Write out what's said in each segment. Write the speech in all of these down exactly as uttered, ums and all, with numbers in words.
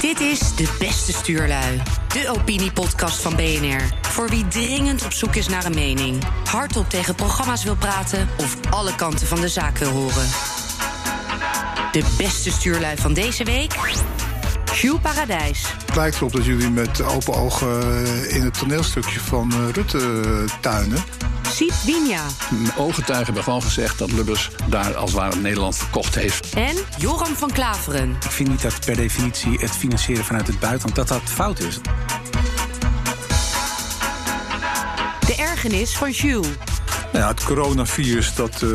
Dit is De Beste Stuurlui, de opiniepodcast van B N R. Voor wie dringend op zoek is naar een mening, hardop tegen programma's wil praten of alle kanten van de zaak wil horen. De beste stuurlui van deze week, Jules Paradijs. Het lijkt erop dat jullie met open ogen in het toneelstukje van Rutte tuinen. Siep Wienja. Ooggetuigen hebben gewoon gezegd dat Lubbers daar als het ware Nederland verkocht heeft. En Joram van Klaveren. Ik vind niet dat per definitie het financieren vanuit het buitenland dat dat fout is. De ergernis van Jules. Nou ja, het coronavirus, dat, uh,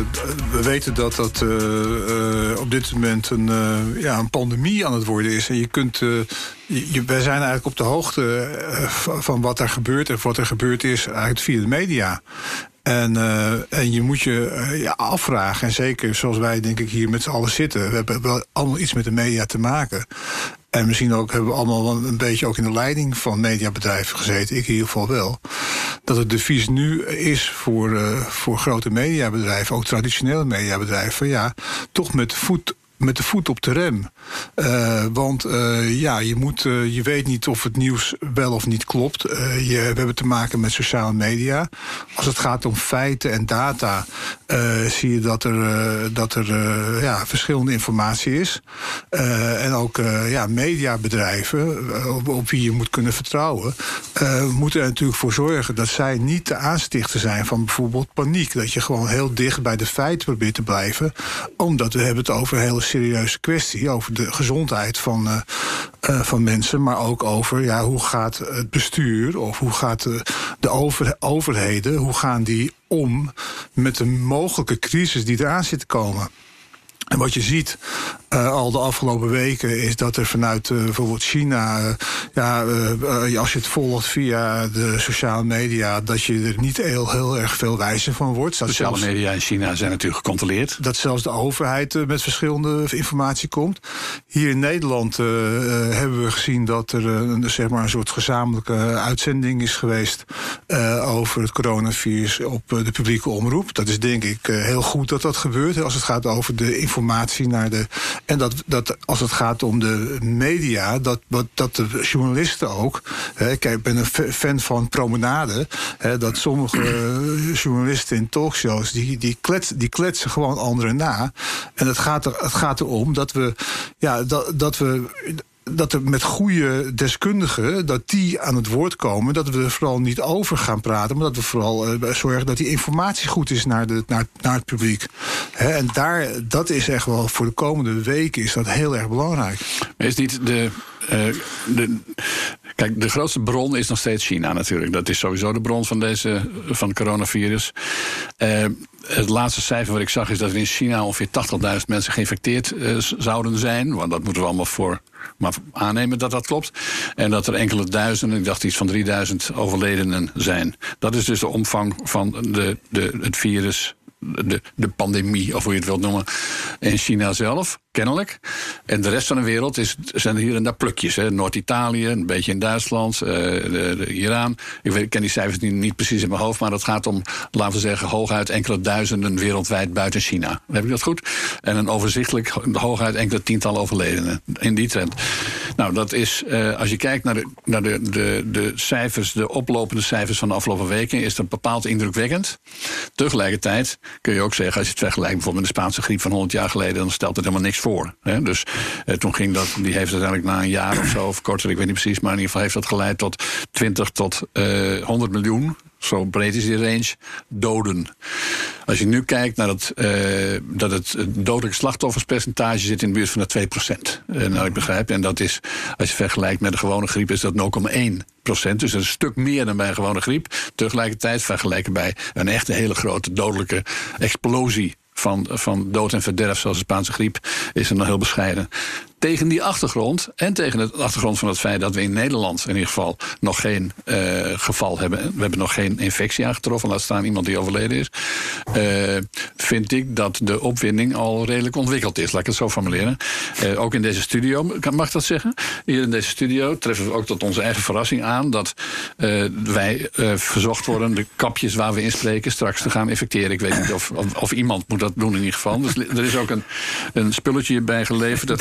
we weten dat dat uh, uh, op dit moment een, uh, ja, een pandemie aan het worden is. En je kunt, uh, je, wij zijn eigenlijk op de hoogte uh, van wat er gebeurt en wat er gebeurd is eigenlijk via de media. En, uh, en je moet je uh, ja, afvragen, en zeker zoals wij denk ik hier met z'n allen zitten, we hebben wel allemaal iets met de media te maken. En misschien ook hebben we allemaal wel een beetje ook in de leiding van mediabedrijven gezeten, ik in ieder geval wel. Dat het devies nu is voor, uh, voor grote mediabedrijven, ook traditionele mediabedrijven, van ja, toch met de voet. Met de voet op de rem. Uh, want uh, ja, je, moet, uh, je weet niet of het nieuws wel of niet klopt. Uh, je, we hebben te maken met sociale media. Als het gaat om feiten en data, uh, zie je dat er, uh, dat er uh, ja, verschillende informatie is. Uh, en ook uh, ja, mediabedrijven, uh, op, op wie je moet kunnen vertrouwen, uh, moeten er natuurlijk voor zorgen dat zij niet de aanstichter zijn van bijvoorbeeld paniek. Dat je gewoon heel dicht bij de feiten probeert te blijven. Omdat we hebben het over hele serieuze kwestie, over de gezondheid van, uh, uh, van mensen, maar ook over ja, hoe gaat het bestuur of hoe gaat de, de over, overheden, hoe gaan die om met de mogelijke crisis die eraan zit te komen. En wat je ziet uh, al de afgelopen weken is dat er vanuit uh, bijvoorbeeld China, uh, ja, uh, als je het volgt via de sociale media, dat je er niet heel, heel erg veel wijzer van wordt. Dat sociale zelfs, media in China zijn natuurlijk gecontroleerd. Dat zelfs de overheid uh, met verschillende informatie komt. Hier in Nederland uh, uh, hebben we gezien dat er uh, zeg maar een soort gezamenlijke uitzending is geweest uh, over het coronavirus op uh, de publieke omroep. Dat is denk ik uh, heel goed dat dat gebeurt als het gaat over de informatie. Informatie naar de. En dat, dat als het gaat om de media, dat, dat de journalisten ook. Hè, kijk, ik ben een fan van Promenade. Hè, dat sommige journalisten in talkshows die, die, klets, die kletsen gewoon anderen na. En het gaat, er, het gaat erom dat we. Ja, dat, dat we. Dat er met goede deskundigen, dat die aan het woord komen, dat we er vooral niet over gaan praten, maar dat we vooral uh, zorgen dat die informatie goed is naar, de, naar, naar het publiek. He, en daar, dat is echt wel voor de komende weken is dat heel erg belangrijk. Maar is niet de, uh, de kijk, de grootste bron is nog steeds China natuurlijk. Dat is sowieso de bron van deze van het coronavirus. Uh, Het laatste cijfer wat ik zag is dat er in China ongeveer tachtigduizend mensen geïnfecteerd uh, zouden zijn. Want dat moeten we allemaal voor maar aannemen dat dat klopt. En dat er enkele duizenden, ik dacht iets van drieduizend overledenen zijn. Dat is dus de omvang van de, de, het virus, de, de pandemie, of hoe je het wilt noemen, in China zelf. Kennelijk. En de rest van de wereld is, zijn er hier en daar plukjes. Hè. Noord-Italië, een beetje in Duitsland, uh, de, de Iran. Ik, weet, ik ken die cijfers niet, niet precies in mijn hoofd, maar dat gaat om, laten we zeggen, hooguit enkele duizenden wereldwijd buiten China. Heb ik dat goed? En een overzichtelijk hooguit enkele tientallen overledenen. In die trend. Nou, dat is, uh, als je kijkt naar, de, naar de, de, de cijfers, de oplopende cijfers van de afgelopen weken, is dat bepaald indrukwekkend. Tegelijkertijd kun je ook zeggen, als je het vergelijkt bijvoorbeeld met de Spaanse griep van honderd jaar geleden, dan stelt het helemaal niks voor. Hè? Dus eh, toen ging dat, die heeft uiteindelijk na een jaar of zo, of korter, ik weet niet precies, maar in ieder geval heeft dat geleid tot twintig tot uh, honderd miljoen. Zo breed is die range, doden. Als je nu kijkt naar het, uh, dat het dodelijke slachtofferspercentage zit in de buurt van de twee procent. Uh, nou, ik begrijp. En dat is, als je vergelijkt met de gewone griep, is dat nul komma één procent. Dus dat is een stuk meer dan bij een gewone griep. Tegelijkertijd vergelijken bij een echte hele grote dodelijke explosie van, van dood en verderf, zoals de Spaanse griep, is er nog heel bescheiden. Tegen die achtergrond en tegen de achtergrond van het feit dat we in Nederland in ieder geval nog geen uh, geval hebben. We hebben nog geen infectie aangetroffen, laat staan iemand die overleden is. Uh, vind ik dat de opwinding al redelijk ontwikkeld is, laat ik het zo formuleren. Uh, ook in deze studio, mag ik dat zeggen? Hier in deze studio treffen we ook tot onze eigen verrassing aan dat uh, wij uh, verzocht worden de kapjes waar we in spreken straks te gaan infecteren. Ik weet niet of, of, of iemand moet dat doen in ieder geval. Dus er is ook een, een spulletje bij geleverd, dat heet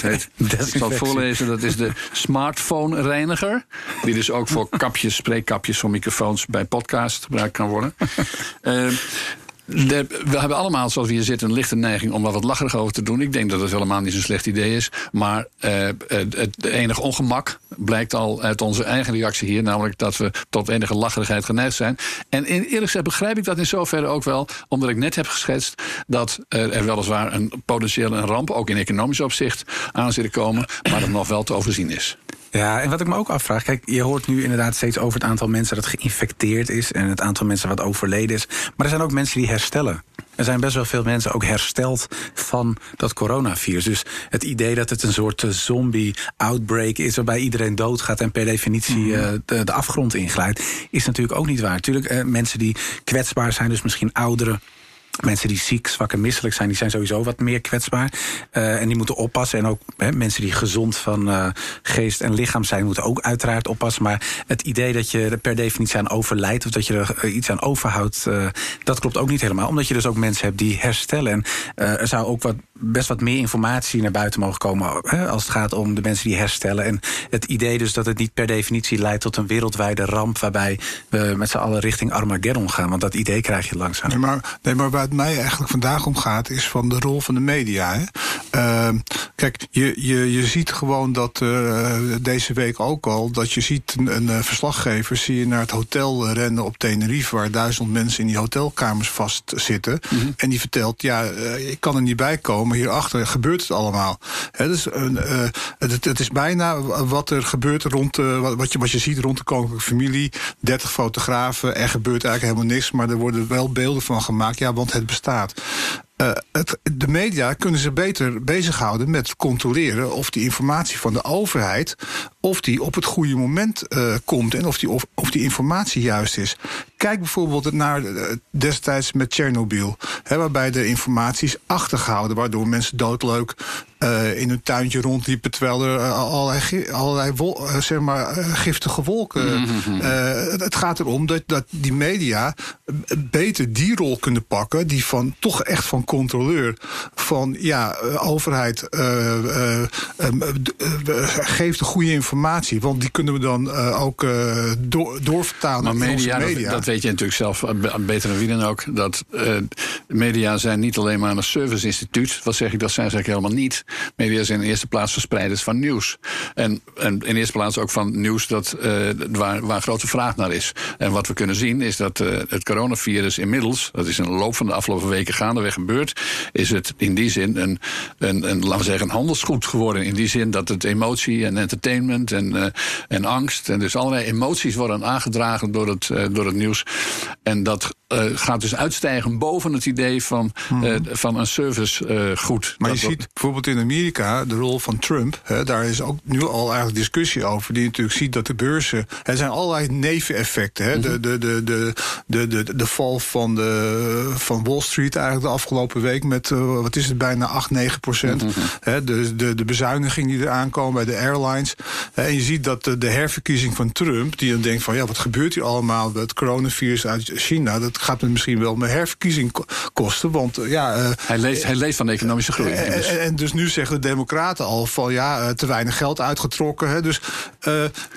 Ik zal het voorlezen. Dat is de smartphone-reiniger. Die dus ook voor kapjes, spreekkapjes voor microfoons bij podcast gebruikt kan worden. uh, De, we hebben allemaal, zoals we hier zitten, een lichte neiging om er wat lacherig over te doen. Ik denk dat het helemaal niet zo'n slecht idee is. Maar uh, het, het enige ongemak blijkt al uit onze eigen reactie hier. Namelijk dat we tot enige lacherigheid geneigd zijn. En in, eerlijk gezegd begrijp ik dat in zoverre ook wel. Omdat ik net heb geschetst dat uh, er weliswaar een potentiële ramp, ook in economisch opzicht, aan zit te komen. Maar dat nog wel te overzien is. Ja, en wat ik me ook afvraag, kijk, je hoort nu inderdaad steeds over het aantal mensen dat geïnfecteerd is en het aantal mensen wat overleden is. Maar er zijn ook mensen die herstellen. Er zijn best wel veel mensen ook hersteld van dat coronavirus. Dus het idee dat het een soort zombie-outbreak is waarbij iedereen doodgaat en per definitie uh, de, de afgrond inglijdt, is natuurlijk ook niet waar. Tuurlijk, uh, mensen die kwetsbaar zijn, dus misschien ouderen, mensen die ziek, zwak en misselijk zijn, die zijn sowieso wat meer kwetsbaar. Uh, en die moeten oppassen. En ook he, mensen die gezond van uh, geest en lichaam zijn, moeten ook uiteraard oppassen. Maar het idee dat je er per definitie aan overlijdt of dat je er uh, iets aan overhoudt, uh, dat klopt ook niet helemaal. Omdat je dus ook mensen hebt die herstellen. En uh, er zou ook wat, best wat meer informatie naar buiten mogen komen, he, als het gaat om de mensen die herstellen. En het idee dus dat het niet per definitie leidt tot een wereldwijde ramp waarbij we met z'n allen richting Armageddon gaan. Want dat idee krijg je langzaam. Nee, maar, nee, maar waar het mij eigenlijk vandaag om gaat, is van de rol van de media. Hè? Uh, kijk, je, je, je ziet gewoon dat uh, deze week ook al, dat je ziet een, een verslaggever, zie je naar het hotel rennen op Tenerife, waar duizend mensen in die hotelkamers vastzitten. Mm-hmm. En die vertelt, ja, uh, ik kan er niet bij komen, hierachter gebeurt het allemaal. He, dus, uh, uh, het, het is bijna wat er gebeurt rond, uh, wat, je, wat je ziet rond de koninklijke familie, dertig fotografen, er gebeurt eigenlijk helemaal niks, maar er worden wel beelden van gemaakt, ja, want het bestaat. Uh, het, de media kunnen zich beter bezighouden met controleren of die informatie van de overheid, of die op het goede moment uh, komt en of die, of, of die informatie juist is. Kijk bijvoorbeeld naar uh, destijds met Tsjernobyl, hè, waarbij de informatie is achtergehouden, waardoor mensen doodleuk uh, in hun tuintje rondliepen, terwijl er uh, allerlei, allerlei wol, uh, zeg maar, uh, giftige wolken. Mm-hmm. Uh, het, het gaat erom dat, dat die media beter die rol kunnen pakken, die van toch echt van controleur, van ja, uh, overheid, uh, uh, uh, uh, geeft de goede informatie, want die kunnen we dan uh, ook uh, door, doorvertalen maar in media, onze media. Dat, dat weet je natuurlijk zelf beter dan wie dan ook, dat uh, media zijn niet alleen maar een serviceinstituut. Wat zeg ik, dat zijn ze eigenlijk helemaal niet. Media zijn in de eerste plaats verspreiders van nieuws. En, en in de eerste plaats ook van nieuws dat, uh, waar, waar grote vraag naar is. En wat we kunnen zien is dat uh, het coronavirus inmiddels, dat is in de loop van de afgelopen weken gaandeweg gebeurd, is het in die zin een, een, een, laten we zeggen, een handelsgoed geworden. In die zin dat het emotie en entertainment en, uh, en angst en dus allerlei emoties worden aangedragen door het, uh, door het nieuws. En dat uh, gaat dus uitstijgen boven het idee van, hmm. uh, van een servicegoed. Uh, maar dat je ziet bijvoorbeeld in Amerika de rol van Trump. Hè, daar is ook nu al eigenlijk discussie over. Die natuurlijk ziet dat de beurzen, er zijn allerlei neveneffecten. Hè, mm-hmm. de, de, de, de, de, de, de val van, de, van Wall Street eigenlijk de afgelopen week met, uh, wat is het, bijna acht, negen procent. Mm-hmm. Hè, de, de, de bezuiniging die eraan komen bij de airlines. Hè, en je ziet dat de, de herverkiezing van Trump, die dan denkt van ja, wat gebeurt hier allemaal? Het coronavirus uit China, dat gaat me misschien wel mijn herverkiezing kosten. Want uh, ja, uh, hij, leeft, hij leeft van de economische groei. En, dus. En, en dus nu zeggen de Democraten al van ja, te weinig geld uitgetrokken. Hè. Dus uh,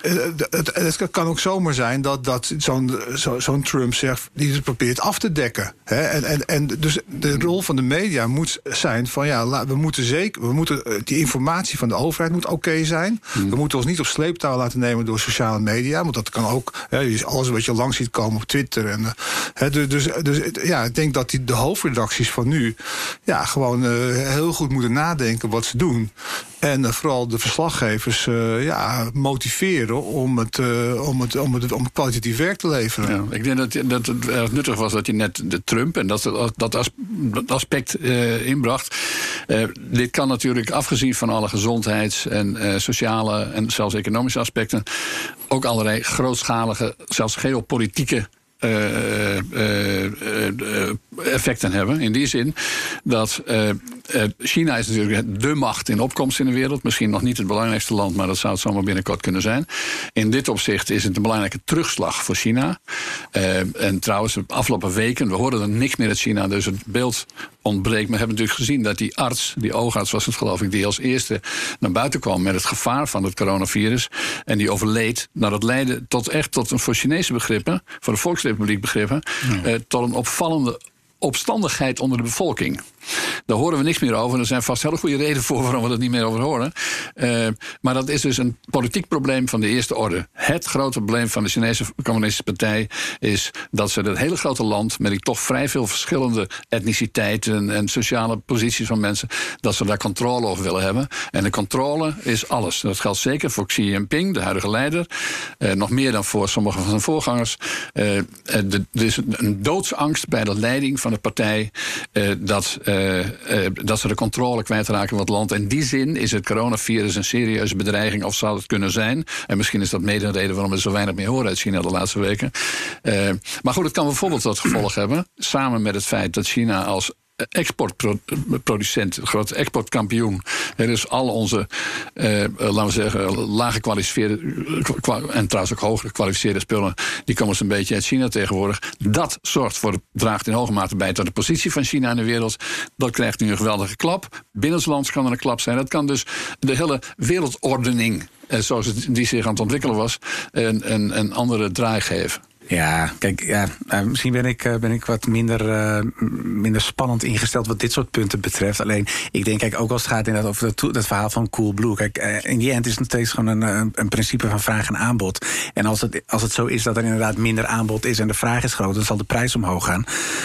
het, het kan ook zomaar zijn dat, dat zo'n, zo, zo'n Trump zegt, die het probeert af te dekken. Hè. En, en, en dus de rol van de media moet zijn van ja, we moeten zeker, we moeten die informatie van de overheid moet oké okay zijn. Hmm. We moeten ons niet op sleeptouw laten nemen door sociale media, want dat kan ook. Hè, alles wat je langs ziet komen op Twitter en hè, dus, dus, dus ja, ik denk dat die, de hoofdredacties van nu ja gewoon uh, heel goed moeten nadenken wat ze doen. En uh, vooral de verslaggevers uh, ja, motiveren om het, uh, om, het, om, het, om het kwalitatief werk te leveren. Ja, ik denk dat, dat het erg nuttig was dat je net de Trump en dat, dat aspect uh, inbracht. Uh, dit kan natuurlijk, afgezien van alle gezondheids- en uh, sociale en zelfs economische aspecten, ook allerlei grootschalige, zelfs geopolitieke Uh, uh, uh, uh, effecten hebben. In die zin dat uh, uh, China is natuurlijk de macht in opkomst in de wereld. Misschien nog niet het belangrijkste land, maar dat zou het zomaar binnenkort kunnen zijn. In dit opzicht is het een belangrijke terugslag voor China. Uh, en trouwens, de afgelopen weken, we horen er niks meer uit China, dus het beeld ontbreekt. Maar we hebben natuurlijk gezien dat die arts, die oogarts was het geloof ik, die als eerste naar buiten kwam met het gevaar van het coronavirus. En die overleed. Nou, dat leidde tot echt tot een voor Chinese begrippen, voor de Volksrepubliek begrippen, ja. uh, tot een opvallende opstandigheid onder de bevolking. Daar horen we niks meer over. Er zijn vast hele goede redenen voor waarom we er niet meer over horen. Uh, maar dat is dus een politiek probleem van de eerste orde. Het grote probleem van de Chinese Communistische Partij is dat ze het hele grote land, met die toch vrij veel verschillende etniciteiten en sociale posities van mensen, dat ze daar controle over willen hebben. En de controle is alles. Dat geldt zeker voor Xi Jinping, de huidige leider. Uh, nog meer dan voor sommige van zijn voorgangers. Uh, er is een doodsangst bij de leiding van de partij uh, dat Uh, uh, dat ze de controle kwijtraken van het land. In die zin is het coronavirus een serieuze bedreiging, of zou het kunnen zijn. En misschien is dat mede een reden waarom we zo weinig meer horen uit China de laatste weken. Uh, maar goed, het kan bijvoorbeeld tot gevolg hebben, samen met het feit dat China als exportproducent, grote exportkampioen. He, dus al onze, eh, laten we zeggen, laag gekwalificeerde en trouwens ook hoger gekwalificeerde spullen, die komen een beetje uit China tegenwoordig. Dat zorgt voor, draagt in hoge mate bij tot de positie van China in de wereld. Dat krijgt nu een geweldige klap. Binnenlands kan er een klap zijn. Dat kan dus de hele wereldordening, eh, zoals het, die zich aan het ontwikkelen was, een, een, een andere draai geven. Ja, kijk, ja, uh, misschien ben ik, uh, ben ik wat minder, uh, minder spannend ingesteld wat dit soort punten betreft. Alleen, ik denk, kijk, ook als het gaat inderdaad over dat, dat verhaal van Coolblue. Kijk, uh, in die end is het nog steeds gewoon een, een, een principe van vraag en aanbod. En als het, als het zo is dat er inderdaad minder aanbod is en de vraag is groot, dan zal de prijs omhoog gaan.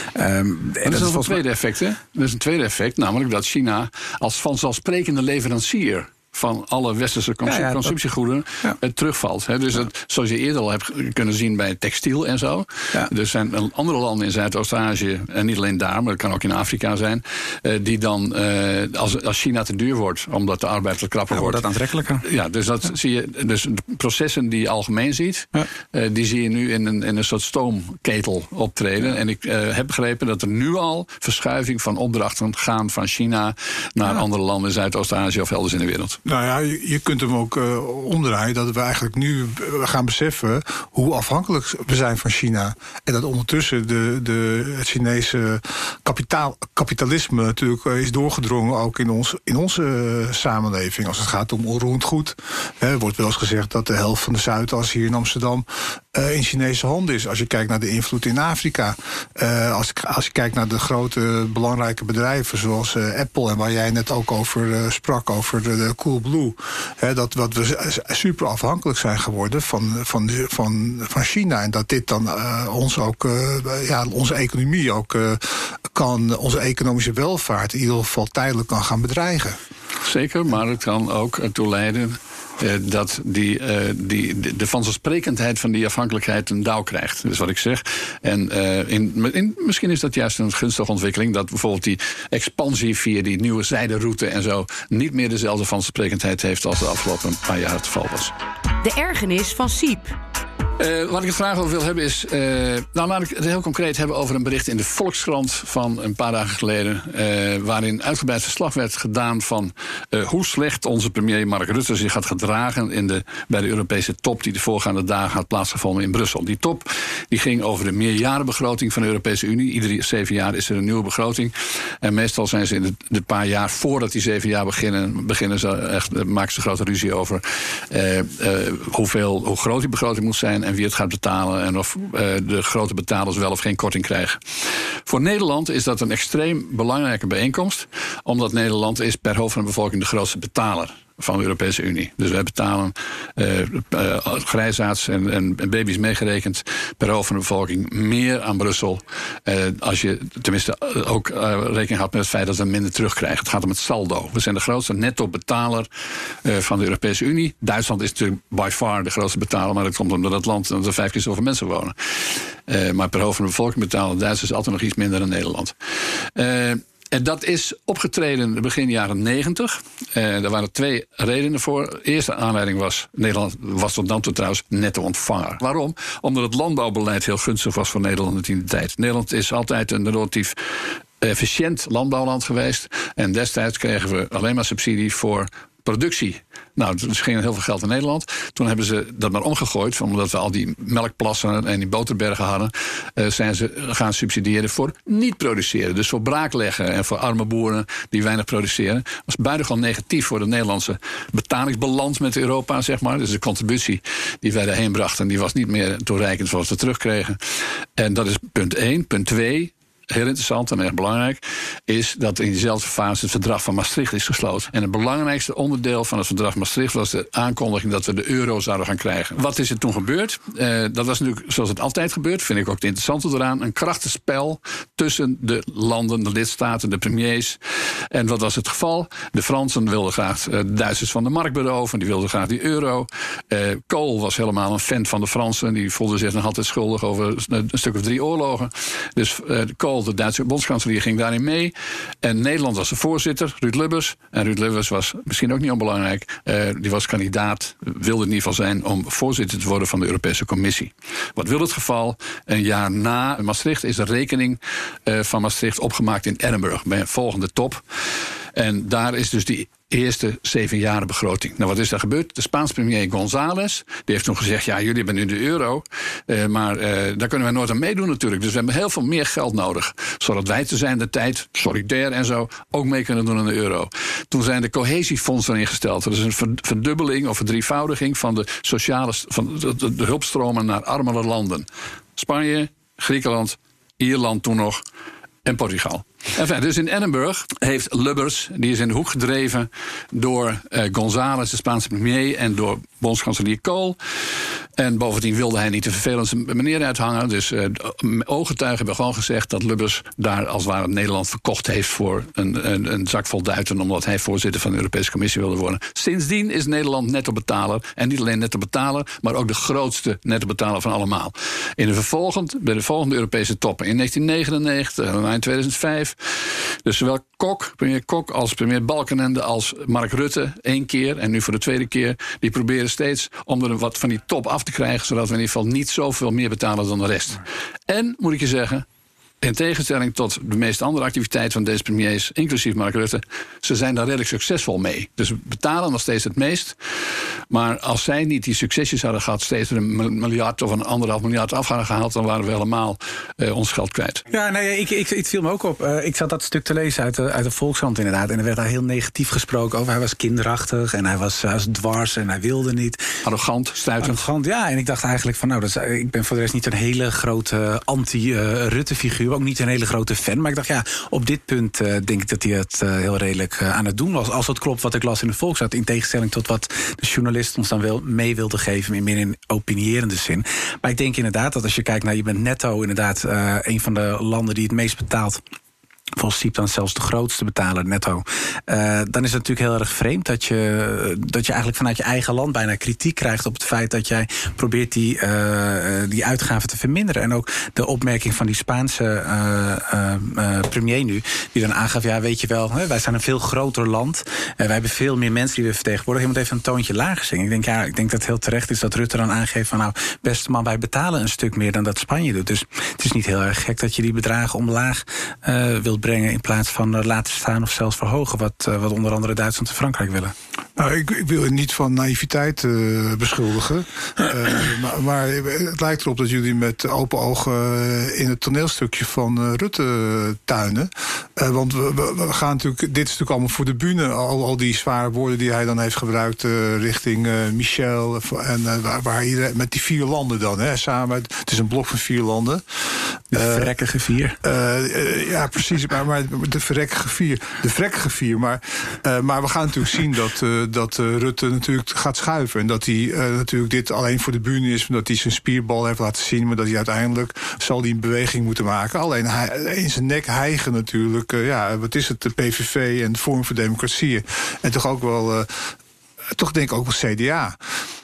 Um, dat, dat is een tweede effect, hè? Dat is een tweede effect, namelijk dat China als vanzelfsprekende leverancier van alle westerse consu- ja, ja, consumptiegoederen ja. uh, terugvalt. He, dus ja. het, zoals je eerder al hebt kunnen zien bij textiel en zo. Ja. Er zijn andere landen in Zuidoost-Azië, en niet alleen daar, maar het kan ook in Afrika zijn, uh, die dan, uh, als, als China te duur wordt, omdat de arbeid wat krapper ja, wordt. wordt dat aantrekkelijker. Ja, dus dat ja. zie je. Dus de processen die je algemeen ziet, ja. uh, die zie je nu in een, in een soort stoomketel optreden. Ja. En ik uh, heb begrepen dat er nu al verschuiving van opdrachten gaan van China naar ja. andere landen in Zuidoost-Azië of elders in de wereld. Nou ja, je, je kunt hem ook uh, omdraaien dat we eigenlijk nu gaan beseffen hoe afhankelijk we zijn van China. En dat ondertussen de, de, het Chinese kapitaal, kapitalisme natuurlijk uh, is doorgedrongen ook in, ons, in onze uh, samenleving. Als het gaat om onroerend goed. Er wordt wel eens gezegd dat de helft van de Zuidas hier in Amsterdam uh, in Chinese handen is. Als je kijkt naar de invloed in Afrika. Uh, als, als je kijkt naar de grote belangrijke bedrijven zoals uh, Apple en waar jij net ook over uh, sprak, over de, de Coolblue. He, dat, dat we super afhankelijk zijn geworden van, van, van, van China. En dat dit dan uh, ons ook, uh, ja, onze economie ook uh, kan, onze economische welvaart in ieder geval tijdelijk kan gaan bedreigen. Zeker, maar het kan ook ertoe leiden Uh, dat die, uh, die, de, de vanzelfsprekendheid van die afhankelijkheid een dauw krijgt. Dat is wat ik zeg. En uh, in, in, misschien is dat juist een gunstige ontwikkeling, dat bijvoorbeeld die expansie via die nieuwe zijderoute en zo niet meer dezelfde vanzelfsprekendheid heeft als de afgelopen paar jaar het geval was. De ergernis van Siep. Uh, wat ik het graag over wil hebben is, Uh, nou, laat ik het heel concreet hebben over een bericht in de Volkskrant van een paar dagen geleden, Uh, waarin uitgebreid verslag werd gedaan van uh, hoe slecht onze premier Mark Rutte zich had gedragen in de, bij de Europese top die de voorgaande dagen had plaatsgevonden in Brussel. Die top die ging over de meerjarenbegroting van de Europese Unie. Iedere zeven jaar is er een nieuwe begroting. En meestal zijn ze in de, de paar jaar voordat die zeven jaar beginnen, beginnen ze echt, maken ze grote ruzie over uh, uh, hoeveel, hoe groot die begroting moet zijn en wie het gaat betalen en of uh, de grote betalers wel of geen korting krijgen. Voor Nederland is dat een extreem belangrijke bijeenkomst, omdat Nederland is per hoofd van de bevolking de grootste betaler van de Europese Unie. Dus wij betalen uh, uh, grijsaards en, en, en baby's meegerekend per hoofd van de bevolking meer aan Brussel. Uh, als je tenminste uh, ook uh, rekening houdt met het feit dat we minder terugkrijgen. Het gaat om het saldo. We zijn de grootste netto-betaler uh, van de Europese Unie. Duitsland is natuurlijk by far de grootste betaler, maar dat komt omdat het land er vijf keer zoveel mensen wonen. Uh, maar per hoofd van de bevolking betalen Duitsers altijd nog iets minder dan Nederland. Uh, En dat is opgetreden begin jaren negentig. Uh, er waren twee redenen voor. De eerste aanleiding was, Nederland was tot dan toe trouwens netto ontvanger. Waarom? Omdat het landbouwbeleid heel gunstig was voor Nederland in die tijd. Nederland is altijd een relatief efficiënt landbouwland geweest. En destijds kregen we alleen maar subsidie voor productie. Nou, er ging heel veel geld in Nederland. Toen hebben ze dat maar omgegooid. Omdat we al die melkplassen en die boterbergen hadden. Uh, zijn ze gaan subsidiëren voor niet produceren. Dus voor braakleggen en voor arme boeren die weinig produceren. Dat was buitengewoon negatief voor de Nederlandse betalingsbalans met Europa, zeg maar. Dus de contributie die wij daarheen brachten, die was niet meer toereikend voor wat we terugkregen. En dat is punt één. Punt twee. Heel interessant en erg belangrijk, is dat in diezelfde fase het verdrag van Maastricht is gesloten. En het belangrijkste onderdeel van het verdrag Maastricht was de aankondiging dat we de euro zouden gaan krijgen. Wat is er toen gebeurd? Uh, dat was natuurlijk, zoals het altijd gebeurt, vind ik ook het interessante eraan, een krachtig spel tussen de landen, de lidstaten, de premiers. En wat was het geval? De Fransen wilden graag de Duitsers van de markt beroven, die wilden graag die euro. Uh, Kohl was helemaal een fan van de Fransen, die voelde zich nog altijd schuldig over een stuk of drie oorlogen. Dus uh, Kohl, de Duitse bondskanselier, ging daarin mee. En Nederland was de voorzitter, Ruud Lubbers. En Ruud Lubbers was misschien ook niet onbelangrijk. Uh, die was kandidaat, wilde in ieder geval zijn om voorzitter te worden van de Europese Commissie. Wat wil het geval? Een jaar na Maastricht is de rekening uh, van Maastricht opgemaakt in Edinburgh bij een volgende top. En daar is dus die eerste zeven jaren begroting. Nou, wat is daar gebeurd? De Spaanse premier González, die heeft toen gezegd, ja, jullie hebben nu de euro, uh, maar uh, daar kunnen wij nooit aan meedoen natuurlijk. Dus we hebben heel veel meer geld nodig, zodat wij te zijn de tijd, solidair en zo, ook mee kunnen doen aan de euro. Toen zijn de cohesiefondsen ingesteld. Dat is een verdubbeling of verdrievoudiging van de sociale, van de, de, de hulpstromen naar armere landen. Spanje, Griekenland, Ierland toen nog en Portugal. Enfin, dus in Edinburgh heeft Lubbers, die is in de hoek gedreven door uh, González, de Spaanse premier, en door bondskanselier Kohl. En bovendien wilde hij niet de vervelendste meneer uithangen. Dus uh, ooggetuigen hebben gewoon gezegd dat Lubbers daar als het ware Nederland verkocht heeft voor een, een, een zak vol duiten, omdat hij voorzitter van de Europese Commissie wilde worden. Sindsdien is Nederland nettobetaler. En niet alleen nettobetaler, maar ook de grootste nettobetaler van allemaal. In de vervolgend, bij de volgende Europese toppen in negentien negenennegentig en in tweeduizend vijf. Dus zowel Kok, premier Kok als premier Balkenende als Mark Rutte één keer en nu voor de tweede keer, die proberen steeds om er wat van die top af te krijgen, zodat we in ieder geval niet zoveel meer betalen dan de rest. En, moet ik je zeggen, in tegenstelling tot de meeste andere activiteiten van deze premiers, inclusief Mark Rutte, ze zijn daar redelijk succesvol mee. Dus we betalen nog steeds het meest. Maar als zij niet die succesjes hadden gehad, steeds een miljard of een anderhalf miljard af hadden gehaald, dan waren we helemaal uh, ons geld kwijt. Ja, nee, ik, ik, het viel me ook op. Uh, ik zat dat stuk te lezen uit de, uit de Volkskrant inderdaad. En er werd daar heel negatief gesproken over. Hij was kinderachtig en hij was, hij was dwars en hij wilde niet. Arrogant, stuitend. Arrogant, ja. En ik dacht eigenlijk van, nou, dat is, ik ben voor de rest niet een hele grote anti-Rutte-figuur. Ook niet een hele grote fan. Maar ik dacht, ja, op dit punt uh, denk ik dat hij het uh, heel redelijk uh, aan het doen was. Als dat klopt wat ik las in de Volkskrant. In tegenstelling tot wat de journalist ons dan wel mee wilde geven. Meer in opinierende zin. Maar ik denk inderdaad dat als je kijkt naar, je bent netto inderdaad uh, een van de landen die het meest betaalt. Volgens Siep dan zelfs de grootste betaler netto. Uh, dan is het natuurlijk heel erg vreemd dat je, dat je eigenlijk vanuit je eigen land bijna kritiek krijgt op het feit dat jij probeert die, uh, die uitgaven te verminderen. En ook de opmerking van die Spaanse uh, uh, uh, premier nu, die dan aangaf, ja, weet je wel, hè, wij zijn een veel groter land. Uh, wij hebben veel meer mensen die we vertegenwoordigen. Je moet even een toontje lager zingen. Ik denk, ja, ik denk dat het heel terecht is dat Rutte dan aangeeft van, nou, beste man, wij betalen een stuk meer dan dat Spanje doet. Dus het is niet heel erg gek dat je die bedragen omlaag uh, wilt brengen in plaats van uh, laten staan of zelfs verhogen, wat, uh, wat onder andere Duitsland en Frankrijk willen. Nou, ik, ik wil het niet van naïviteit uh, beschuldigen. Uh, maar, maar het lijkt erop dat jullie met open ogen uh, in het toneelstukje van uh, Rutte tuinen. Uh, want we, we, we gaan natuurlijk, dit is natuurlijk allemaal voor de bühne. Al, al die zware woorden die hij dan heeft gebruikt uh, richting uh, Michel. En uh, waar, waar iedereen, met die vier landen dan, hè, samen. Het is een blok van vier landen. De uh, verrekkige vier. Uh, uh, ja, precies. Maar, maar de verrekkige vier. De vrekkige vier. Maar, uh, maar we gaan natuurlijk zien dat, uh, dat uh, Rutte natuurlijk gaat schuiven. En dat hij uh, natuurlijk dit alleen voor de bühne is. Dat hij zijn spierbal heeft laten zien. Maar dat hij uiteindelijk zal hij een beweging moeten maken. Alleen hij, in zijn nek hijgen natuurlijk. Uh, ja, wat is het? De P V V en de Forum voor Democratie. En toch ook wel... Uh, Toch denk ik ook wel C D A.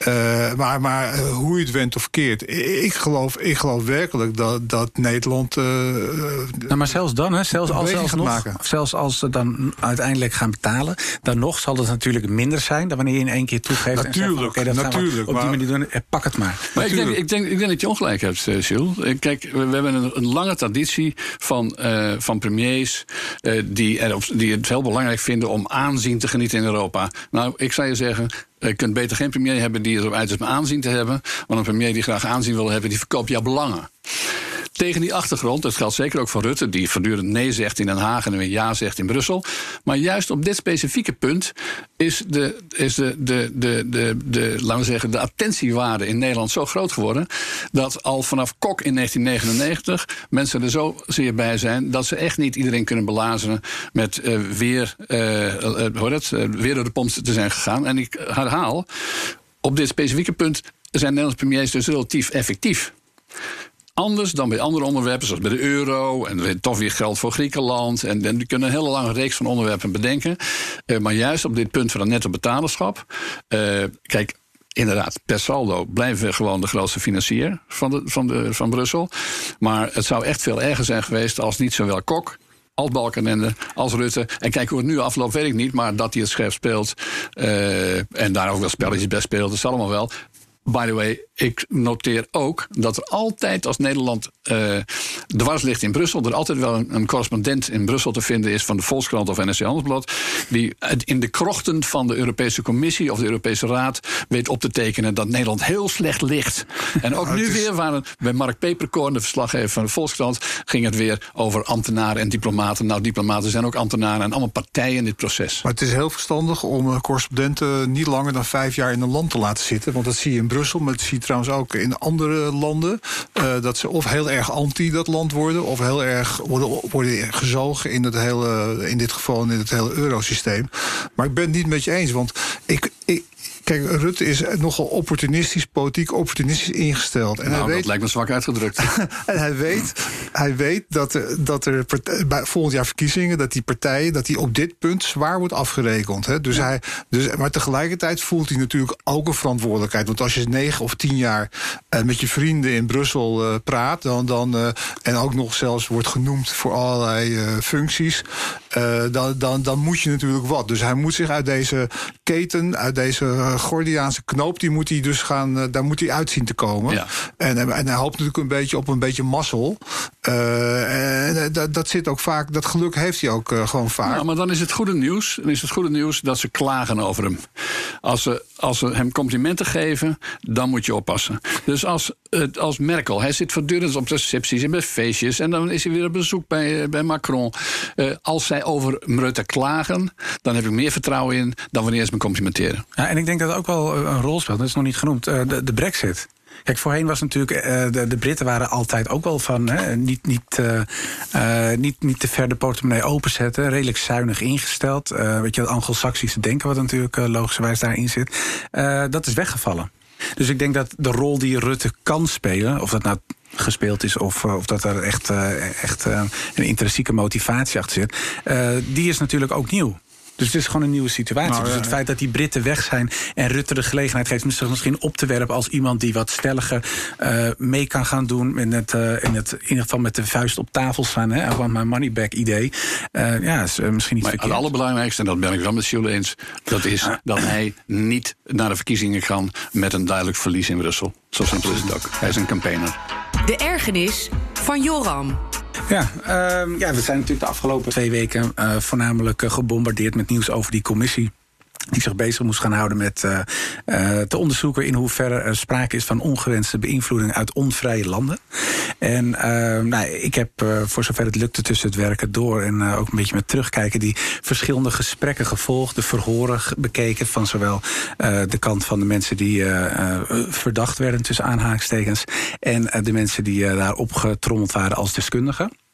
Uh, maar, maar uh, hoe je het went of keert, ik geloof, ik geloof werkelijk dat, dat Nederland. Uh, nou, maar zelfs dan, hè, zelfs, als, zelfs, nog, zelfs als ze dan uiteindelijk gaan betalen, dan nog zal het natuurlijk minder zijn dan wanneer je in één keer toegeeft. Natuurlijk, en zegt van, okay, dat natuurlijk. Op die manier doen, pak het maar. Maar ik denk, ik, denk, ik denk dat je ongelijk hebt, uh, Jules. Kijk, we, we hebben een, een lange traditie van, uh, van premiers uh, die, er, die het heel belangrijk vinden om aanzien te genieten in Europa. Nou, ik zou je zeggen, je kunt beter geen premier hebben die erop uit is om aanzien te hebben. Want een premier die graag aanzien wil hebben, die verkoopt jouw belangen. Tegen die achtergrond, dat geldt zeker ook voor Rutte, die voortdurend nee zegt in Den Haag en weer ja zegt in Brussel. Maar juist op dit specifieke punt is de, is de, de, de, de, de, laten we zeggen, de attentiewaarde in Nederland zo groot geworden dat al vanaf Kok in negentien negenennegentig mensen er zo zeer bij zijn dat ze echt niet iedereen kunnen belazeren met uh, weer, uh, uh, hoor het, uh, weer door de pomp te zijn gegaan. En ik herhaal, op dit specifieke punt zijn Nederlandse premiers dus relatief effectief. Anders dan bij andere onderwerpen, zoals bij de euro en toch weer geld voor Griekenland. En, en die kunnen een hele lange reeks van onderwerpen bedenken. Uh, maar juist op dit punt van het netto betalerschap. Uh, kijk, inderdaad, per saldo blijven we gewoon de grootste financier van, de, van, de, van Brussel. Maar het zou echt veel erger zijn geweest als niet zowel Kok als Balkenende, als Rutte. En kijk hoe het nu afloopt, weet ik niet. Maar dat hij het scherp speelt uh, en daar ook wel spelletjes bij speelt, dat is allemaal wel. By the way, ik noteer ook dat er altijd als Nederland uh, dwars ligt in Brussel, er altijd wel een, een correspondent in Brussel te vinden is van de Volkskrant of N R C Handelsblad, die in de krochten van de Europese Commissie of de Europese Raad weet op te tekenen dat Nederland heel slecht ligt. En ook nu weer waren bij Mark Peperkorn, de verslaggever van de Volkskrant, ging het weer over ambtenaren en diplomaten. Nou, diplomaten zijn ook ambtenaren en allemaal partijen in dit proces. Maar het is heel verstandig om correspondenten niet langer dan vijf jaar in een land te laten zitten, want dat zie je in Brussel, maar dat zie je trouwens ook in andere landen. Uh, dat ze of heel erg anti dat land worden, of heel erg worden, worden gezogen in, het hele, in dit geval in het hele eurosysteem. Maar ik ben het niet met je eens, want ik. ik Kijk, Rutte is nogal opportunistisch, politiek opportunistisch ingesteld. En nou, hij weet, dat lijkt me zwak uitgedrukt. En hij weet, hij weet dat er, dat er partij, bij volgend jaar verkiezingen, dat die partijen, dat die op dit punt zwaar wordt afgerekend. Hè. Dus ja. hij, dus, maar tegelijkertijd voelt hij natuurlijk ook een verantwoordelijkheid. Want als je negen of tien jaar uh, met je vrienden in Brussel uh, praat, dan, dan, uh, en ook nog zelfs wordt genoemd voor allerlei uh, functies, uh, dan, dan, dan moet je natuurlijk wat. Dus hij moet zich uit deze keten, uit deze uh, Gordiaanse knoop, die moet hij dus gaan, uh, daar moet hij uit zien te komen. Ja. En, en hij hoopt natuurlijk een beetje op een beetje mazzel. Uh, en dat, dat zit ook vaak, dat geluk heeft hij ook uh, gewoon vaak. Nou, maar dan is het goede nieuws, dan is het goede nieuws dat ze klagen over hem. Als ze, als ze hem complimenten geven, dan moet je oppassen. Dus als, als Merkel, hij zit voortdurend op recepties en bij feestjes, en dan is hij weer op bezoek bij, bij Macron. Uh, als zij over Rutte klagen, dan heb ik meer vertrouwen in dan wanneer ze me complimenteren. Ja, en ik denk dat het ook wel een rol speelt, dat is nog niet genoemd, uh, de, de Brexit. Kijk, voorheen was natuurlijk, uh, de, de Britten waren altijd ook wel van hè, niet, niet, uh, uh, niet, niet te ver de portemonnee openzetten, redelijk zuinig ingesteld. Uh, weet je, het Anglo-Saxische denken wat natuurlijk uh, logischerwijs daarin zit. Uh, dat is weggevallen. Dus ik denk dat de rol die Rutte kan spelen, of dat nou gespeeld is of, of dat er echt, uh, echt uh, een intrinsieke motivatie achter zit, uh, die is natuurlijk ook nieuw. Dus het is gewoon een nieuwe situatie. Nou, dus het ja, feit dat die Britten weg zijn en Rutte de gelegenheid geeft zich misschien op te werpen als iemand die wat stelliger uh, mee kan gaan doen in het, uh, in het in ieder geval met de vuist op tafel staan. Hè, I want my money back idee. Uh, ja, is uh, misschien niet maar verkeerd. Het allerbelangrijkste, en dat ben ik wel met Jules eens, dat is dat hij niet naar de verkiezingen kan met een duidelijk verlies in Brussel. Zo simpel is het ook. Hij is een campaigner. De ergernis van Joram. Ja, uh, ja, we zijn natuurlijk de afgelopen twee weken uh, voornamelijk uh, gebombardeerd met nieuws over die commissie die zich bezig moest gaan houden met uh, uh, te onderzoeken in hoeverre er sprake is van ongewenste beïnvloeding uit onvrije landen. En uh, nou, ik heb uh, voor zover het lukte tussen het werken door en uh, ook een beetje met terugkijken die verschillende gesprekken gevolgd, de verhoren bekeken van zowel uh, de kant van de mensen die uh, uh, verdacht werden tussen aanhalingstekens en uh, de mensen die uh, daar opgetrommeld waren als deskundigen.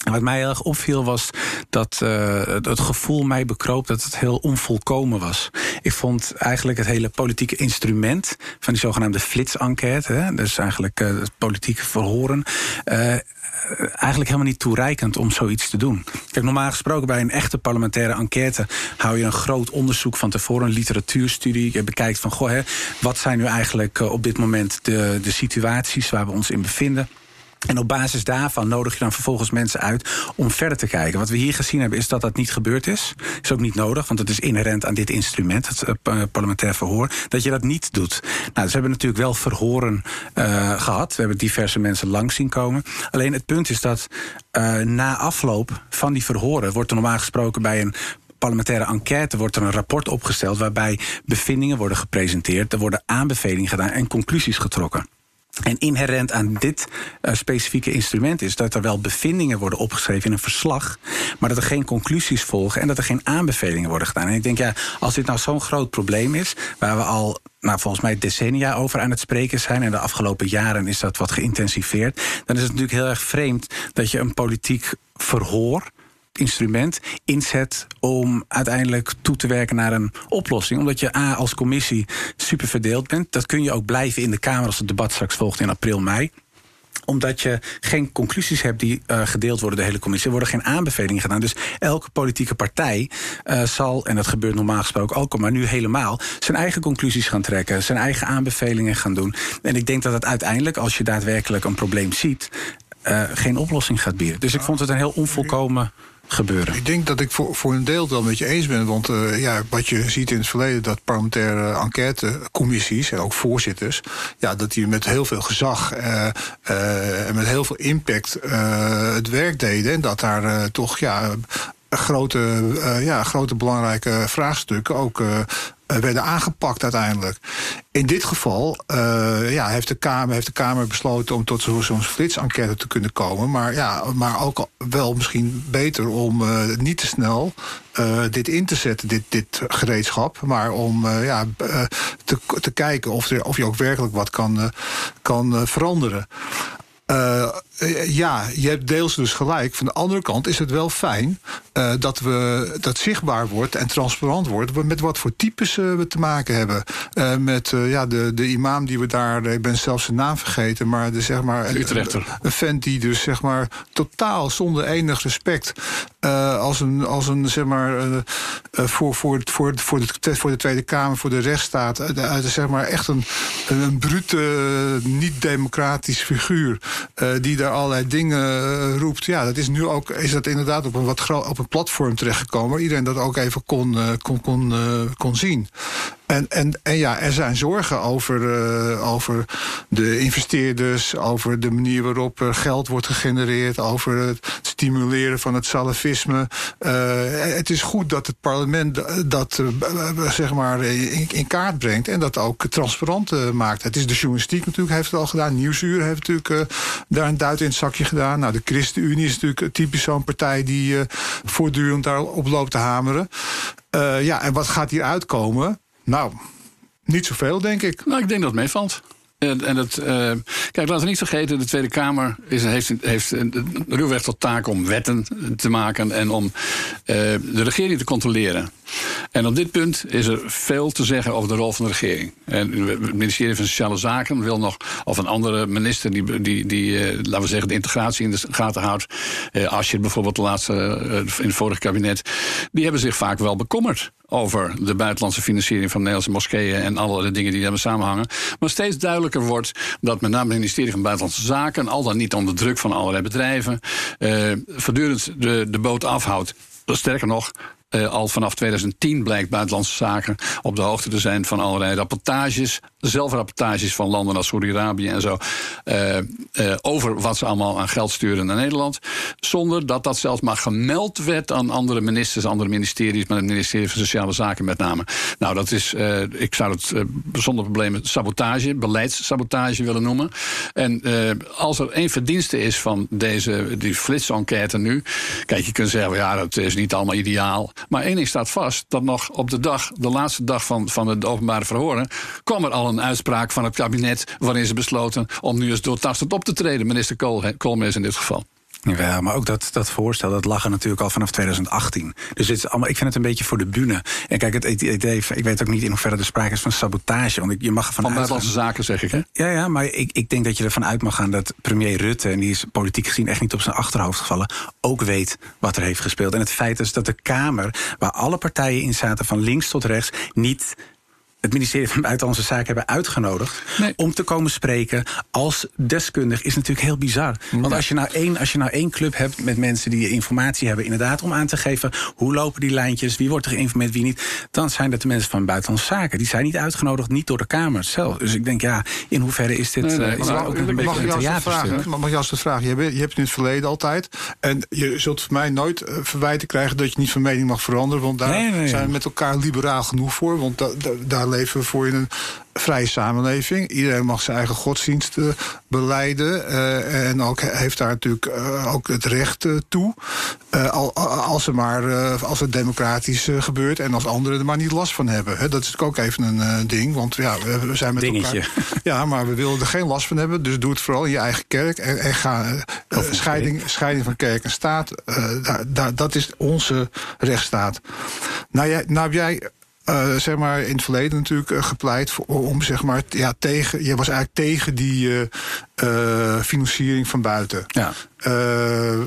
En wat mij heel erg opviel was dat uh, het gevoel mij bekroop dat het heel onvolkomen was. Ik vond eigenlijk het hele politieke instrument van die zogenaamde flitsenquête, hè, dus eigenlijk uh, het politieke verhoren, uh, eigenlijk helemaal niet toereikend om zoiets te doen. Kijk, normaal gesproken bij een echte parlementaire enquête hou je een groot onderzoek van tevoren, een literatuurstudie. Je bekijkt van, goh, hè, wat zijn nu eigenlijk uh, op dit moment de, de situaties waar we ons in bevinden. En op basis daarvan nodig je dan vervolgens mensen uit om verder te kijken. Wat we hier gezien hebben is dat dat niet gebeurd is. Is ook niet nodig, want het is inherent aan dit instrument, het uh, parlementair verhoor, dat je dat niet doet. Nou, ze hebben natuurlijk wel verhoren uh, gehad. We hebben diverse mensen langs zien komen. Alleen het punt is dat uh, na afloop van die verhoren wordt er normaal gesproken bij een parlementaire enquête wordt er een rapport opgesteld waarbij bevindingen worden gepresenteerd, er worden aanbevelingen gedaan en conclusies getrokken. En inherent aan dit uh, specifieke instrument is dat er wel bevindingen worden opgeschreven in een verslag, maar dat er geen conclusies volgen en dat er geen aanbevelingen worden gedaan. En ik denk, ja, als dit nou zo'n groot probleem is, waar we al nou, volgens mij decennia over aan het spreken zijn, en de afgelopen jaren is dat wat geïntensiveerd, dan is het natuurlijk heel erg vreemd dat je een politiek verhoor instrument inzet om uiteindelijk toe te werken naar een oplossing. Omdat je A, als commissie super verdeeld bent. Dat kun je ook blijven in de Kamer als het debat straks volgt in april, mei. Omdat je geen conclusies hebt die uh, gedeeld worden door de hele commissie. Er worden geen aanbevelingen gedaan. Dus elke politieke partij uh, zal, en dat gebeurt normaal gesproken ook, maar nu helemaal, zijn eigen conclusies gaan trekken, zijn eigen aanbevelingen gaan doen. En ik denk dat het uiteindelijk, als je daadwerkelijk een probleem ziet, uh, geen oplossing gaat bieden. Dus ik vond het een heel onvolkomen gebeuren. Ik denk dat ik voor, voor een deel wel met je eens ben. Want uh, ja, wat je ziet in het verleden, dat parlementaire enquêtecommissies en ook voorzitters, ja, dat die met heel veel gezag uh, uh, en met heel veel impact uh, het werk deden. En dat daar uh, toch ja, grote, uh, ja, grote belangrijke vraagstukken ook uh, werden aangepakt uiteindelijk. In dit geval uh, ja, heeft, de Kamer, heeft de Kamer besloten om tot zo, zo'n flitsenquête te kunnen komen. Maar, ja, maar ook wel misschien beter om uh, niet te snel uh, dit in te zetten, dit, dit gereedschap. Maar om uh, ja, uh, te, te kijken of, er, of je ook werkelijk wat kan, uh, kan uh, veranderen. Uh, ja, je hebt deels dus gelijk. Van de andere kant is het wel fijn uh, dat we dat zichtbaar wordt en transparant wordt met wat voor types uh, we te maken hebben. Uh, met uh, ja, de, de imam die we daar, ik ben zelfs zijn naam vergeten, maar de, zeg maar de Utrechter. Een, een vent die dus zeg maar totaal zonder enig respect uh, als een als een zeg maar uh, uh, voor voor voor voor de voor de Tweede Kamer, voor de rechtsstaat, uh, uh, zeg maar echt een een brute, uh, niet democratisch figuur uh, die daar allerlei dingen uh, roept. Ja, dat is nu ook, is dat inderdaad op een wat gro- op een platform terechtgekomen waar iedereen dat ook even kon, uh, kon, kon, uh, kon zien. En, en, en ja, er zijn zorgen over, uh, over de investeerders, over de manier waarop er geld wordt gegenereerd, over het stimuleren van het salafisme. Uh, het is goed dat het parlement dat uh, zeg maar in, in kaart brengt en dat ook transparant uh, maakt. Het is de journalistiek natuurlijk, heeft het al gedaan. Nieuwsuur heeft natuurlijk uh, daar een duit in het zakje gedaan. Nou, de ChristenUnie is natuurlijk typisch zo'n partij die uh, voortdurend daarop loopt te hameren. Uh, ja, en wat gaat hier uitkomen? Nou, niet zoveel, denk ik. Nou, ik denk dat het meevalt. En, en het, uh, kijk, laten we niet vergeten, de Tweede Kamer is, heeft, heeft ruwweg tot taak om wetten te maken en om uh, de regering te controleren. En op dit punt is er veel te zeggen over de rol van de regering. En het ministerie van Sociale Zaken wil nog, of een andere minister die, die, die uh, laten we zeggen, de integratie in de gaten houdt. Uh, Asscher bijvoorbeeld, de laatste uh, in het vorige kabinet. Die hebben zich vaak wel bekommerd over de buitenlandse financiering van Nederlandse moskeeën en allerlei dingen die daarmee samenhangen. Maar steeds duidelijker wordt dat met name het ministerie van Buitenlandse Zaken, al dan niet onder druk van allerlei bedrijven, uh, voortdurend de, de boot afhoudt. Sterker nog, Uh, al vanaf tweeduizend tien blijkt Buitenlandse Zaken op de hoogte te zijn van allerlei rapportages, zelfrapportages van landen als Saudi-Arabië en zo, uh, uh, over wat ze allemaal aan geld sturen naar Nederland, zonder dat dat zelfs maar gemeld werd aan andere ministers, andere ministeries, maar het ministerie van Sociale Zaken met name. Nou, dat is, uh, ik zou het uh, zonder problemen sabotage, beleidssabotage willen noemen. En uh, als er één verdienste is van deze, die flitsenquête nu, kijk, je kunt zeggen, ja, dat is niet allemaal ideaal. Maar één ding staat vast, dat nog op de dag, de laatste dag van, van het openbare verhoren, kwam er al een uitspraak van het kabinet waarin ze besloten om nu eens doortastend op te treden. Minister Kool, Koolmees in dit geval. Ja, maar ook dat, dat voorstel, dat lag er natuurlijk al vanaf twintig achttien. Dus het is allemaal, ik vind het een beetje voor de bühne. En kijk, het idee, ik weet ook niet in hoeverre er sprake is van sabotage. Want je mag ervan van buitenlandse zaken, zeg ik, hè? Ja, ja, maar ik, ik denk dat je ervan uit mag gaan dat premier Rutte, en die is politiek gezien echt niet op zijn achterhoofd gevallen, ook weet wat er heeft gespeeld. En het feit is dat de Kamer, waar alle partijen in zaten, van links tot rechts, niet het ministerie van Buitenlandse Zaken hebben uitgenodigd nee. om te komen spreken als deskundig, is natuurlijk heel bizar. Want ja. als je nou één, als je nou één club hebt met mensen die informatie hebben, inderdaad om aan te geven hoe lopen die lijntjes, wie wordt er geïnformeerd, wie niet, dan zijn dat de mensen van Buitenlandse Zaken. Die zijn niet uitgenodigd, niet door de Kamer zelf. Dus ik denk, ja, in hoeverre is dit nee, nee, uh, is maar, ook een een mag beetje een theaterstuk? Mag je als de vraag, je hebt, je hebt in het verleden altijd, en je zult van mij nooit uh, verwijten krijgen dat je niet van mening mag veranderen, want daar nee, nee, zijn we met elkaar liberaal genoeg voor, want da, da, daar leven we voor in een vrije samenleving. Iedereen mag zijn eigen godsdienst uh, belijden. Uh, en ook heeft daar natuurlijk uh, ook het recht uh, toe. Uh, al, als, er maar, uh, als het democratisch uh, gebeurt en als anderen er maar niet last van hebben. He, dat is ook even een uh, ding. Want ja, we, we zijn met Dingetje. elkaar. Ja, maar we willen er geen last van hebben. Dus doe het vooral in je eigen kerk. En, en ga uh, scheiding, scheiding van kerk en staat. Uh, daar, daar, dat is onze rechtsstaat. Nou, jij, nou heb jij Uh, zeg maar in het verleden natuurlijk uh, gepleit voor, om zeg maar ja tegen. Je was eigenlijk tegen die uh, uh, financiering van buiten. Ja. Uh,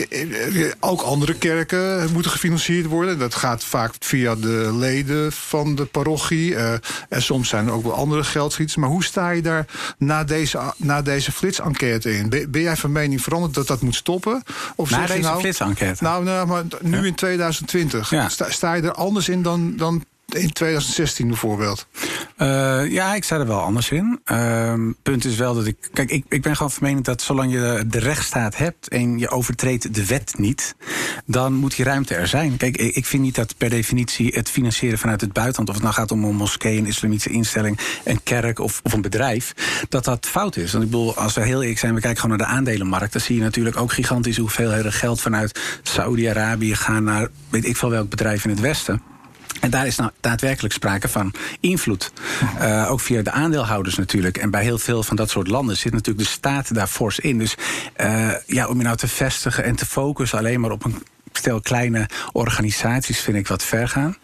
ook andere kerken moeten gefinancierd worden. Dat gaat vaak via de leden van de parochie. Uh, en soms zijn er ook wel andere geldschieters. Maar hoe sta je daar na deze, na deze flitsenquête in? Ben, ben jij van mening veranderd dat dat moet stoppen? Of na deze nou, flitsenquête? Nou, nou, maar nu ja. in twintig twintig. Ja. Sta, sta je er anders in dan, dan in twintig zestien bijvoorbeeld? Uh, ja, ik sta er wel anders in. Uh, punt is wel dat ik... Kijk, ik, ik ben gewoon van mening dat zolang je de rechtsstaat hebt en je overtreedt de wet niet, dan moet die ruimte er zijn. Kijk, ik, ik vind niet dat per definitie het financieren vanuit het buitenland, of het nou gaat om een moskee, een islamitische instelling, een kerk of, of een bedrijf, dat dat fout is. Want ik bedoel, als we heel eerlijk zijn, we kijken gewoon naar de aandelenmarkt, dan zie je natuurlijk ook gigantische hoeveelheden geld vanuit Saoedi-Arabië gaan naar weet ik veel welk bedrijf in het Westen. En daar is nou daadwerkelijk sprake van invloed. Uh, ook via de aandeelhouders natuurlijk. En bij heel veel van dat soort landen zit natuurlijk de staat daar fors in. Dus uh, ja, om je nou te vestigen en te focussen alleen maar op een stel kleine organisaties vind ik wat ver gaan.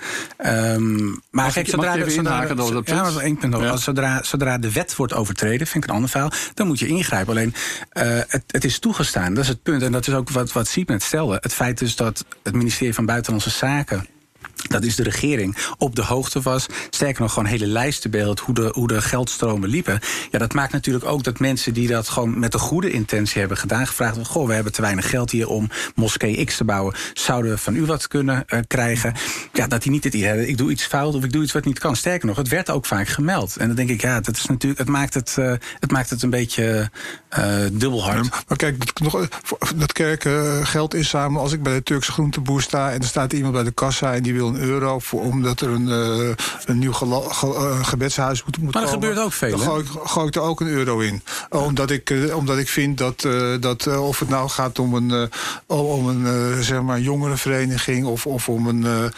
Um, maar mag kijk, ik, zodra, mag de, zodra, zodra, dat ja, dat is één punt. Ja. Zodra, zodra de wet wordt overtreden, vind ik een ander verhaal, dan moet je ingrijpen. Alleen, uh, het, het is toegestaan, dat is het punt. En dat is ook wat, wat Siep net stelde. Het feit dus dat het ministerie van Buitenlandse Zaken, dat is de regering, op de hoogte was. Sterker nog, gewoon hele lijstenbeeld hoe de, hoe de geldstromen liepen. Ja, dat maakt natuurlijk ook dat mensen die dat gewoon met de goede intentie hebben gedaan, gevraagd hebben, goh, we hebben te weinig geld hier om moskee X te bouwen. Zouden we van u wat kunnen uh, krijgen? Ja, dat die niet het idee hebben, ik doe iets fout of ik doe iets wat niet kan. Sterker nog, het werd ook vaak gemeld. En dan denk ik, ja, dat is natuurlijk, het maakt het, uh, het, maakt het een beetje uh, dubbelhard. Ja, maar kijk, nog, dat kerken geld inzamelen. Als ik bij de Turkse groenteboer sta en er staat iemand bij de kassa en die wil een euro voor, omdat er een, uh, een nieuw gelo, ge, uh, gebedshuis moet, moet maar dat komen. gebeurt ook veel. Dan gooi ik, gooi ik er ook een euro in. Uh, omdat, ik, uh, omdat ik vind dat, uh, dat uh, of het nou gaat om een, uh, om een uh, zeg maar jongerenvereniging of, of om een, uh,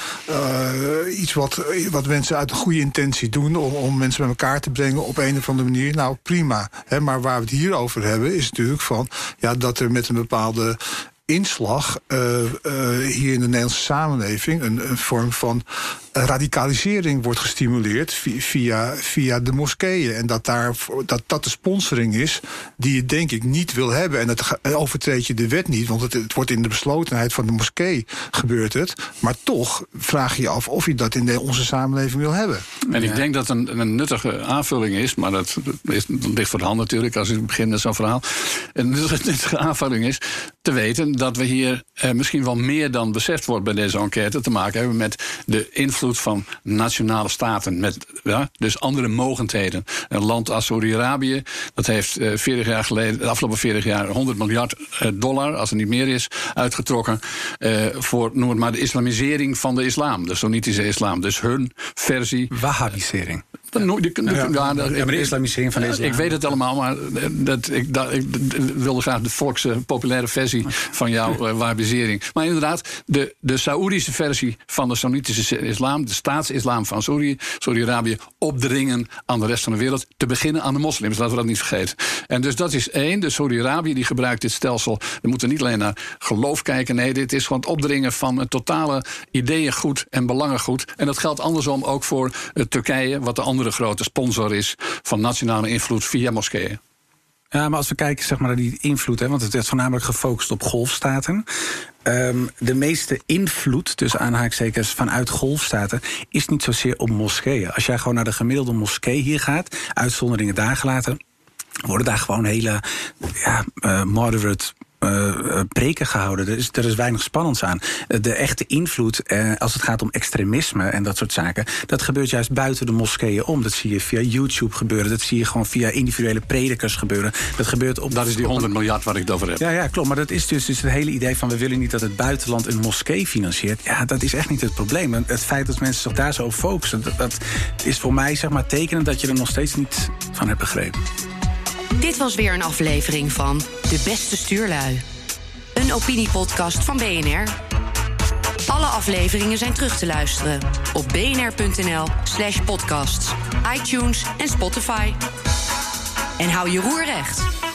uh, iets wat, wat mensen uit een goede intentie doen om, om mensen bij elkaar te brengen op een of andere manier. Nou, prima. Hè, maar waar we het hier over hebben is natuurlijk van ja, dat er met een bepaalde inslag uh, uh, hier in de Nederlandse samenleving een, een vorm van radicalisering wordt gestimuleerd via, via de moskeeën. En dat, daar, dat dat de sponsoring is die je denk ik niet wil hebben. En dat overtreed je de wet niet, want het, het wordt in de beslotenheid van de moskee gebeurt het. Maar toch vraag je je af of je dat in de, onze samenleving wil hebben. En ik denk dat een, een nuttige aanvulling is, maar dat, is, dat ligt voor de hand natuurlijk als ik begin met zo'n verhaal. Een nuttige aanvulling is te weten dat we hier eh, misschien wel meer dan beseft wordt bij deze enquête te maken hebben met de invloed van nationale staten, met ja, dus andere mogendheden. Een land als Saudi-Arabië, dat heeft uh, veertig jaar geleden, de afgelopen veertig jaar honderd miljard dollar, als er niet meer is, uitgetrokken uh, voor, noem het maar, de islamisering van de islam, de Soenitische islam. Dus hun versie. Wahhabisering. Dan, ja. Die, die, ja. Ja, ja, maar de islamisering van de islam. Ik weet het allemaal, maar dat, ik, dat, ik wilde graag de volkse populaire versie van jouw uh, wahabisering. Maar inderdaad, de, de Saoedische versie van de Soenitische islam, de staatsislam van Saudi, Saudi-Arabië, opdringen aan de rest van de wereld. Te beginnen aan de moslims, laten we dat niet vergeten. En dus dat is één. De Saudi-Arabië die gebruikt dit stelsel. We moeten niet alleen naar geloof kijken. Nee, dit is gewoon het opdringen van het totale ideeëngoed en belangengoed. En dat geldt andersom ook voor uh, Turkije, wat de andere grote sponsor is van nationale invloed via moskeeën. Ja, maar als we kijken zeg maar, naar die invloed, hè, want het werd voornamelijk gefocust op golfstaten. Um, de meeste invloed, tussen aanhalingstekens, vanuit golfstaten is niet zozeer op moskeeën. Als jij gewoon naar de gemiddelde moskee hier gaat, uitzonderingen daar gelaten, worden daar gewoon hele ja, uh, moderate Uh, preken gehouden. Er is, er is weinig spannends aan. De echte invloed, uh, als het gaat om extremisme en dat soort zaken, dat gebeurt juist buiten de moskeeën om. Dat zie je via YouTube gebeuren. Dat zie je gewoon via individuele predikers gebeuren. Dat gebeurt op. Dat is die honderd miljard waar ik het over heb. Ja, ja, klopt. Maar dat is dus, dus het hele idee van we willen niet dat het buitenland een moskee financiert. Ja, dat is echt niet het probleem. En het feit dat mensen zich daar zo op focussen, dat, dat is voor mij zeg maar tekenend dat je er nog steeds niet van hebt begrepen. Dit was weer een aflevering van De Beste Stuurlui. Een opiniepodcast van B N R. Alle afleveringen zijn terug te luisteren op bnr.nl slash podcasts, iTunes en Spotify. En hou je roer recht.